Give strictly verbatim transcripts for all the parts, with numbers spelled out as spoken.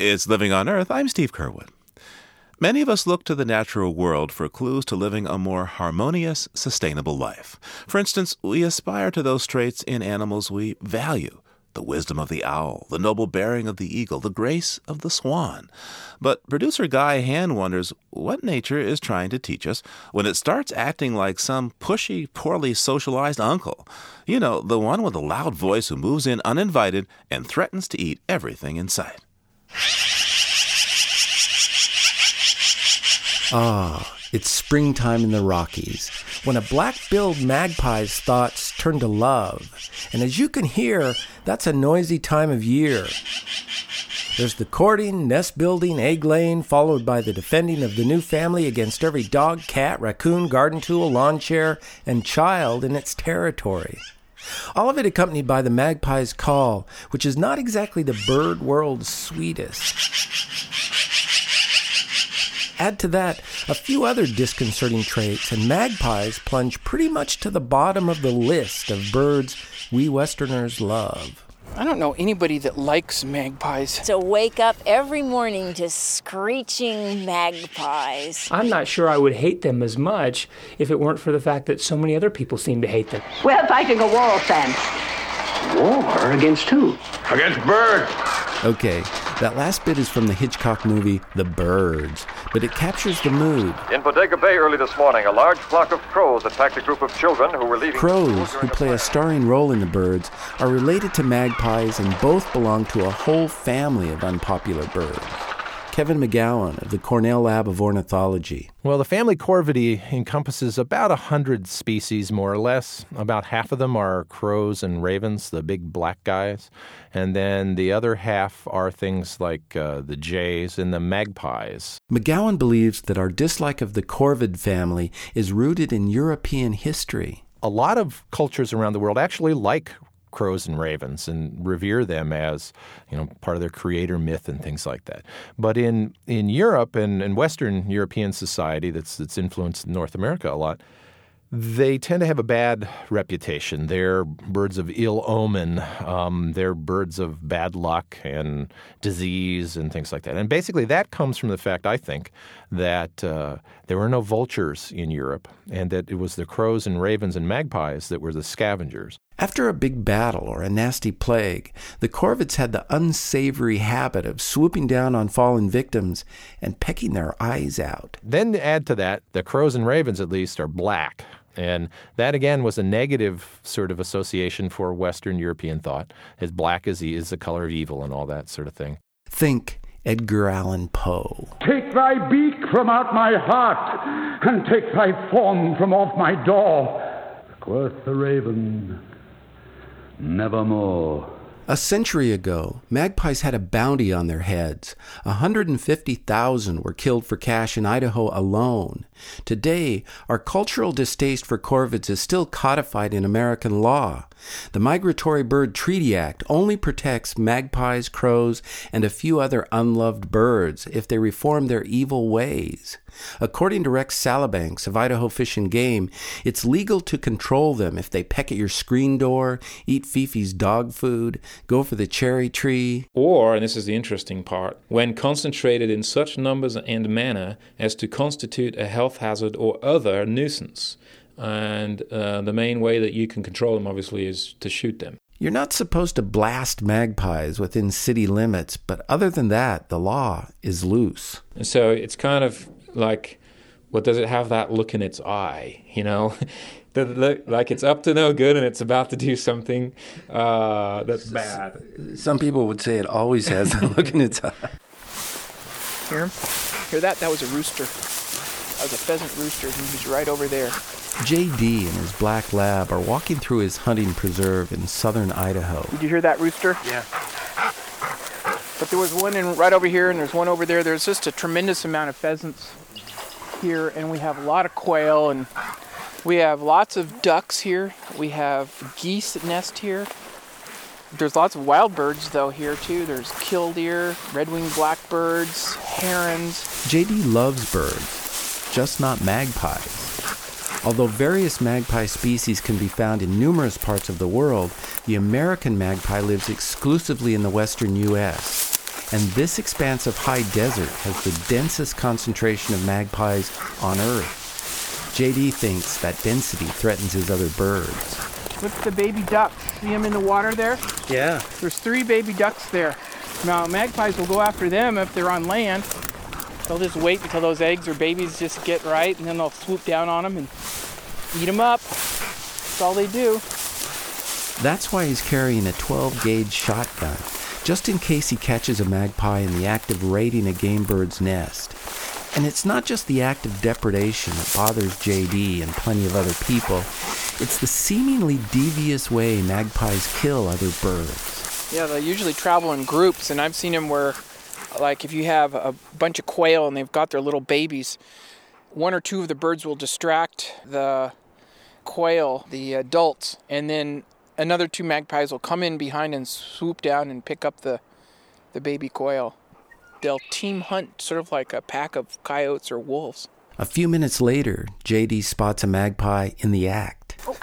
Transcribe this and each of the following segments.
It's Living on Earth. I'm Steve Curwood. Many of us look to the natural world for clues to living a more harmonious, sustainable life. For instance, we aspire to those traits in animals we value: the wisdom of the owl, the noble bearing of the eagle, the grace of the swan. But producer Guy Hand wonders what nature is trying to teach us when it starts acting like some pushy, poorly socialized uncle. You know, the one with a loud voice who moves in uninvited and threatens to eat everything in sight. Ah, it's springtime in the Rockies, when a black-billed magpie's thoughts turn to love. And as you can hear, that's a noisy time of year. There's the courting, nest-building, egg-laying, followed by the defending of the new family against every dog, cat, raccoon, garden tool, lawn chair, and child in its territory. All of it accompanied by the magpie's call, which is not exactly the bird world's sweetest. Add to that a few other disconcerting traits, and magpies plunge pretty much to the bottom of the list of birds we Westerners love. I don't know anybody that likes magpies. To wake up every morning to screeching magpies. I'm not sure I would hate them as much if it weren't for the fact that so many other people seem to hate them. We're fighting a war, Sam. War? Against who? Against birds. Okay, that last bit is from the Hitchcock movie The Birds, but it captures the mood. In Bodega Bay early this morning, a large flock of crows attacked a group of children who were leaving... Crows, who play a starring role in The Birds, are related to magpies and both belong to a whole family of unpopular birds. Kevin McGowan of the Cornell Lab of Ornithology. Well, the family Corvidae encompasses about one hundred species, more or less. About half of them are crows and ravens, the big black guys. And then the other half are things like uh, the jays and the magpies. McGowan believes that our dislike of the corvid family is rooted in European history. A lot of cultures around the world actually like crows and ravens and revere them as, you know, part of their creator myth and things like that. But in, in Europe and, and Western European society that's, that's influenced North America a lot, they tend to have a bad reputation. They're birds of ill omen. Um, they're birds of bad luck and disease and things like that. And basically that comes from the fact, I think, that uh, there were no vultures in Europe and that it was the crows and ravens and magpies that were the scavengers. After a big battle or a nasty plague, the corvids had the unsavory habit of swooping down on fallen victims and pecking their eyes out. Then add to that, the crows and ravens at least are black. And that, again, was a negative sort of association for Western European thought, as black as he is the color of evil and all that sort of thing. Think Edgar Allan Poe. Take thy beak from out my heart, and take thy form from off my door. Quoth the raven, nevermore. A century ago, magpies had a bounty on their heads. one hundred fifty thousand were killed for cash in Idaho alone. Today, our cultural distaste for corvids is still codified in American law. The Migratory Bird Treaty Act only protects magpies, crows, and a few other unloved birds if they reform their evil ways. According to Rex Salabanks of Idaho Fish and Game, it's legal to control them if they peck at your screen door, eat Fifi's dog food, go for the cherry tree. Or, and this is the interesting part, when concentrated in such numbers and manner as to constitute a health hazard or other nuisance. And uh, the main way that you can control them, obviously, is to shoot them. You're not supposed to blast magpies within city limits, but other than that, the law is loose. And so it's kind of like, well, does it have that look in its eye, you know? Does it look like it's up to no good and it's about to do something uh, that's bad? Some people would say it always has that look in its eye. Hear him? Hear that? That was a rooster. That was a pheasant rooster. He was right over there. J D and his black lab are walking through his hunting preserve in southern Idaho. Did you hear that rooster? Yeah. But there was one in right over here, and there's one over there. There's just a tremendous amount of pheasants here, and we have a lot of quail, and we have lots of ducks here. We have geese that nest here. There's lots of wild birds, though, here, too. There's killdeer, red-winged blackbirds, herons. J D loves birds, just not magpies. Although various magpie species can be found in numerous parts of the world, the American magpie lives exclusively in the western U S And this expansive high desert has the densest concentration of magpies on Earth. J D thinks that density threatens his other birds. Look at the baby ducks. See them in the water there? Yeah. There's three baby ducks there. Now, magpies will go after them if they're on land. They'll just wait until those eggs or babies just get right, and then they'll swoop down on them and eat them up. That's all they do. That's why he's carrying a twelve gauge shotgun, just in case he catches a magpie in the act of raiding a game bird's nest. And it's not just the act of depredation that bothers J D and plenty of other people. It's the seemingly devious way magpies kill other birds. Yeah, they usually travel in groups, and I've seen them where, like, if you have a bunch of quail and they've got their little babies, one or two of the birds will distract the quail, the adults, and then another two magpies will come in behind and swoop down and pick up the, the baby quail. They'll team hunt sort of like a pack of coyotes or wolves. A few minutes later, J D spots a magpie in the act. Oh.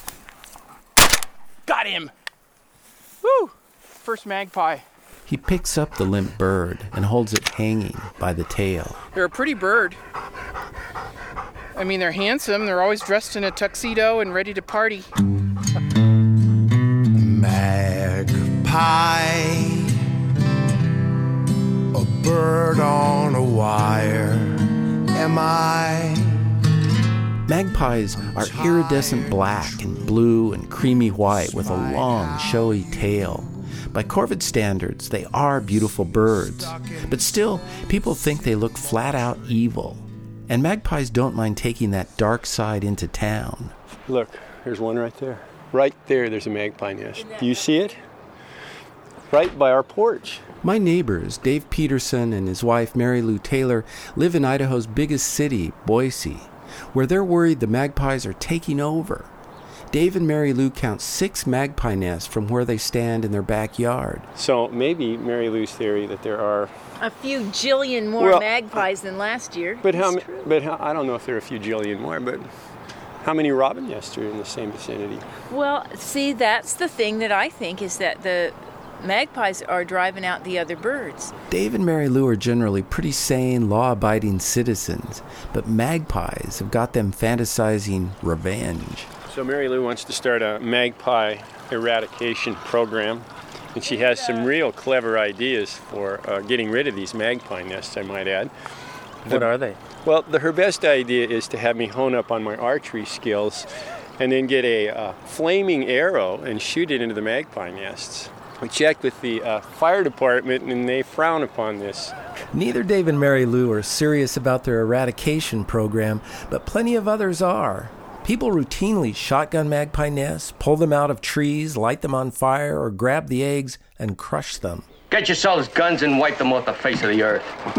Got him! Woo! First magpie. He picks up the limp bird and holds it hanging by the tail. They're a pretty bird. I mean, they're handsome. They're always dressed in a tuxedo and ready to party. Magpie, a bird on a wire, am I? Magpies are iridescent black and blue and creamy white with a long, showy tail. By corvid standards, they are beautiful birds, but still, people think they look flat out evil. And magpies don't mind taking that dark side into town. Look, there's one right there. Right there, there's a magpie nest. Do you see it? Right by our porch. My neighbors, Dave Peterson and his wife Mary Lou Taylor, live in Idaho's biggest city, Boise, where they're worried the magpies are taking over. Dave and Mary Lou count six magpie nests from where they stand in their backyard. So maybe Mary Lou's theory that there are a few jillion more well, magpies than last year. But how? But how, I don't know if there are a few jillion more. But how many robin nests are in the same vicinity? Well, see, that's the thing that I think is that the magpies are driving out the other birds. Dave and Mary Lou are generally pretty sane, law-abiding citizens, but magpies have got them fantasizing revenge. So Mary Lou wants to start a magpie eradication program, and she has some real clever ideas for uh, getting rid of these magpie nests, I might add. What are they? Well, the, her best idea is to have me hone up on my archery skills and then get a uh, flaming arrow and shoot it into the magpie nests. We checked with the uh, fire department, and they frown upon this. Neither Dave and Mary Lou are serious about their eradication program, but plenty of others are. People routinely shotgun magpie nests, pull them out of trees, light them on fire, or grab the eggs and crush them. Get yourselves guns and wipe them off the face of the earth.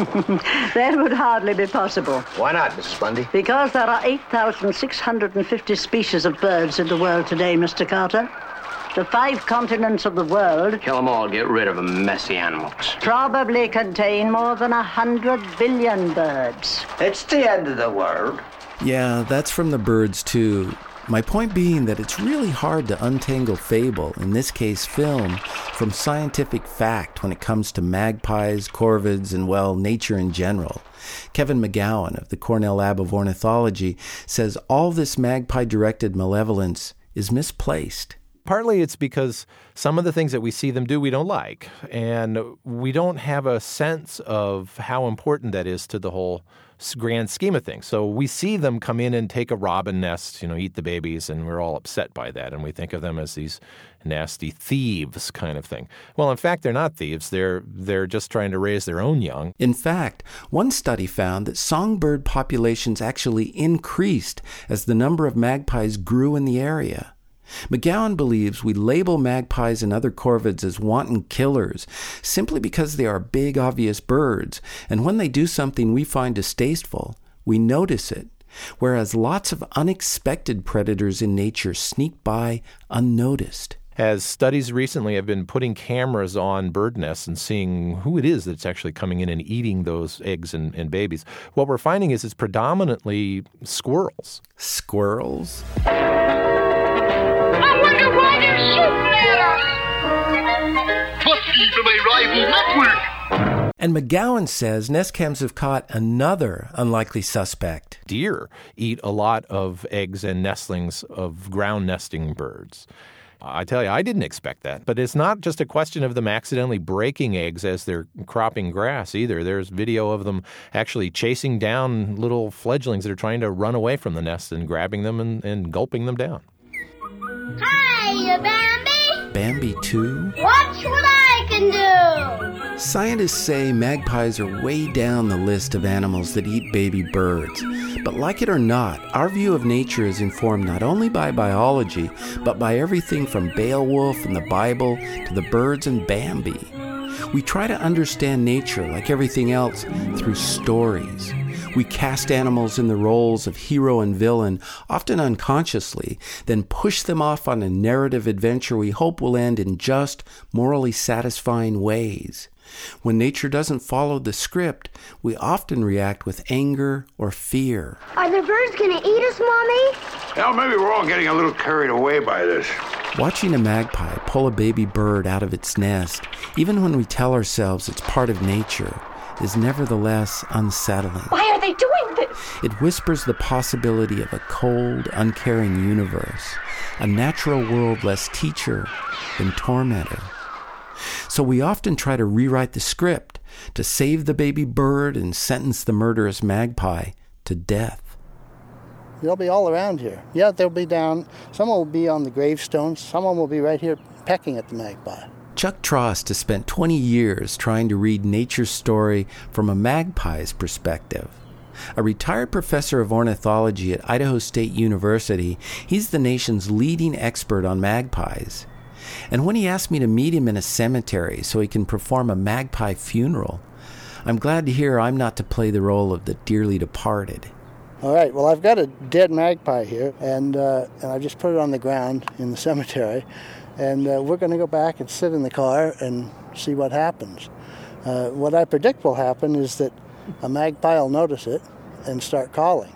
That would hardly be possible. Why not, Missus Bundy? Because there are eight thousand six hundred fifty species of birds in the world today, Mister Carter. The five continents of the world... Kill them all, get rid of them messy animals. ...probably contain more than a hundred billion birds. It's the end of the world. Yeah, that's from the birds, too. My point being that it's really hard to untangle fable, in this case film, from scientific fact when it comes to magpies, corvids, and, well, nature in general. Kevin McGowan of the Cornell Lab of Ornithology says all this magpie-directed malevolence is misplaced. Partly it's because some of the things that we see them do we don't like, and we don't have a sense of how important that is to the whole grand scheme of things. So we see them come in and take a robin nest, you know, eat the babies, and we're all upset by that, and we think of them as these nasty thieves kind of thing. Well, in fact, they're not thieves. They're they're just trying to raise their own young. In fact, one study found that songbird populations actually increased as the number of magpies grew in the area. McGowan believes we label magpies and other corvids as wanton killers simply because they are big, obvious birds, and when they do something we find distasteful, we notice it, whereas lots of unexpected predators in nature sneak by unnoticed. As studies recently have been putting cameras on bird nests and seeing who it is that's actually coming in and eating those eggs and, and babies, what we're finding is it's predominantly squirrels. Squirrels? I wonder why they're shooting at us! Must be from a rival network! And McGowan says nest cams have caught another unlikely suspect. Deer eat a lot of eggs and nestlings of ground nesting birds. I tell you, I didn't expect that. But it's not just a question of them accidentally breaking eggs as they're cropping grass either. There's video of them actually chasing down little fledglings that are trying to run away from the nest and grabbing them and, and gulping them down. Hi, Bambi. Bambi too? Watch what I can do. Scientists say magpies are way down the list of animals that eat baby birds. But like it or not, our view of nature is informed not only by biology, but by everything from Beowulf and the Bible to the birds and Bambi. We try to understand nature, like everything else, through stories. We cast animals in the roles of hero and villain, often unconsciously, then push them off on a narrative adventure we hope will end in just, morally satisfying ways. When nature doesn't follow the script, we often react with anger or fear. Are the birds going to eat us, Mommy? Well, maybe we're all getting a little carried away by this. Watching a magpie pull a baby bird out of its nest, even when we tell ourselves it's part of nature, is nevertheless unsettling. Why are they doing this? It whispers the possibility of a cold, uncaring universe, a natural world less teacher than tormentor. So we often try to rewrite the script to save the baby bird and sentence the murderous magpie to death. They'll be all around here. Yeah, they'll be down. Some will be on the gravestones. Some of them will be right here pecking at the magpie. Chuck Trost has spent twenty years trying to read nature's story from a magpie's perspective. A retired professor of ornithology at Idaho State University, he's the nation's leading expert on magpies. And when he asked me to meet him in a cemetery so he can perform a magpie funeral, I'm glad to hear I'm not to play the role of the dearly departed. All right, well, I've got a dead magpie here, and uh, and I just put it on the ground in the cemetery, and uh, we're going to go back and sit in the car and see what happens. Uh, what I predict will happen is that a magpie will notice it and start calling,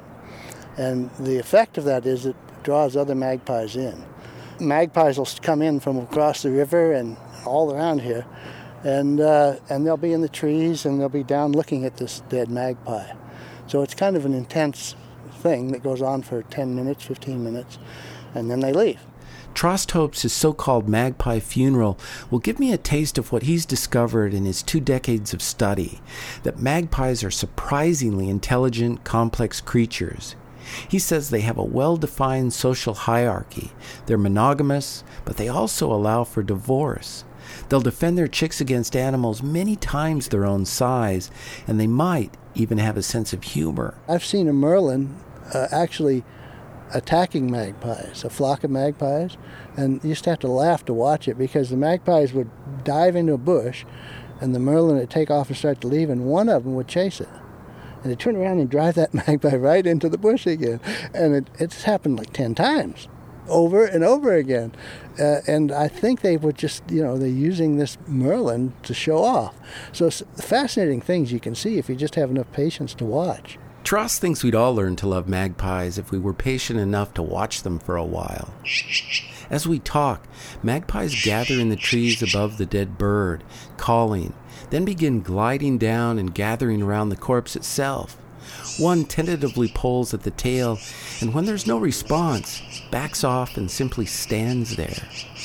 and the effect of that is it draws other magpies in. Magpies will come in from across the river and all around here, and uh, and they'll be in the trees and they'll be down looking at this dead magpie. So it's kind of an intense thing that goes on for ten minutes, fifteen minutes, and then they leave. Trost hopes his so-called magpie funeral will give me a taste of what he's discovered in his two decades of study, that magpies are surprisingly intelligent, complex creatures. He says they have a well-defined social hierarchy. They're monogamous, but they also allow for divorce. They'll defend their chicks against animals many times their own size, and they might even have a sense of humor. I've seen a merlin uh, actually attacking magpies, a flock of magpies, and you used to have to laugh to watch it because the magpies would dive into a bush, and the merlin would take off and start to leave, and one of them would chase it. And they'd turn around and drive that magpie right into the bush again. And it, it's happened like ten times, over and over again. Uh, and I think they would just, you know, they're using this merlin to show off. So it's fascinating things you can see if you just have enough patience to watch. Trost thinks we'd all learn to love magpies if we were patient enough to watch them for a while. As we talk, magpies gather in the trees above the dead bird, calling, then begin gliding down and gathering around the corpse itself. One tentatively pulls at the tail, and when there's no response, backs off and simply stands there.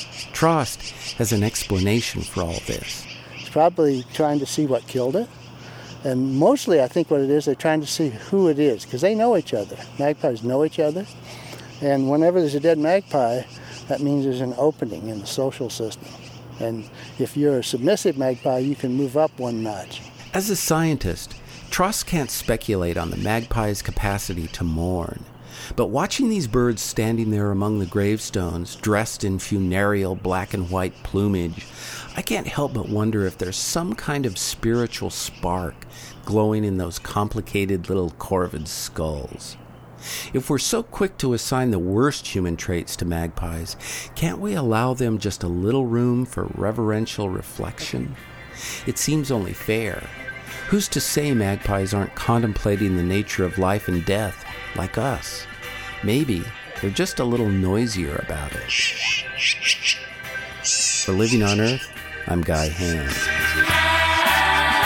Trost has an explanation for all this. It's probably trying to see what killed it. And mostly I think what it is, they're trying to see who it is, because they know each other. Magpies know each other. And whenever there's a dead magpie, that means there's an opening in the social system. And if you're a submissive magpie, you can move up one notch. As a scientist, Trost can't speculate on the magpie's capacity to mourn. But watching these birds standing there among the gravestones, dressed in funereal black and white plumage, I can't help but wonder if there's some kind of spiritual spark glowing in those complicated little corvid skulls. If we're so quick to assign the worst human traits to magpies, can't we allow them just a little room for reverential reflection? It seems only fair. Who's to say magpies aren't contemplating the nature of life and death, like us? Maybe they're just a little noisier about it. For Living on Earth, I'm Guy Hand.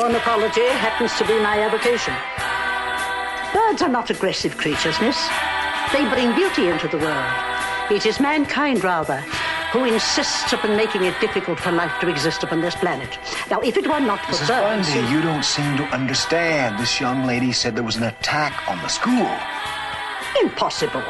ornithology happens to be my avocation. Birds are not aggressive creatures, miss. They bring beauty into the world. It is mankind, rather, who insists upon making it difficult for life to exist upon this planet. Now, if it were not for Missus birds... Bundy, you don't seem to understand. This young lady said there was an attack on the school. Impossible.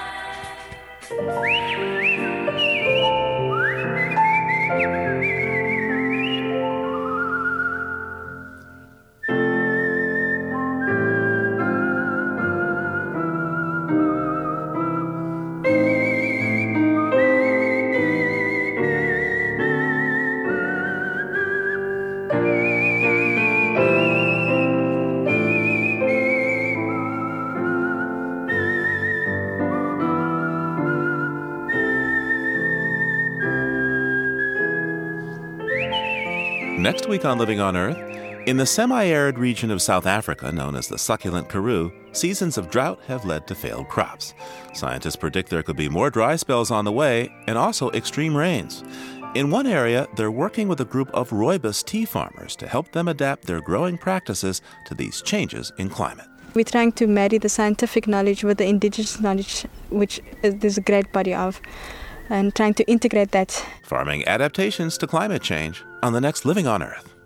Next week on Living on Earth, in the semi-arid region of South Africa known as the succulent Karoo, seasons of drought have led to failed crops. Scientists predict there could be more dry spells on the way and also extreme rains. In one area, they're working with a group of rooibos tea farmers to help them adapt their growing practices to these changes in climate. We're trying to marry the scientific knowledge with the indigenous knowledge, which there's a great body of, and trying to integrate that. Farming adaptations to climate change on the next Living on Earth.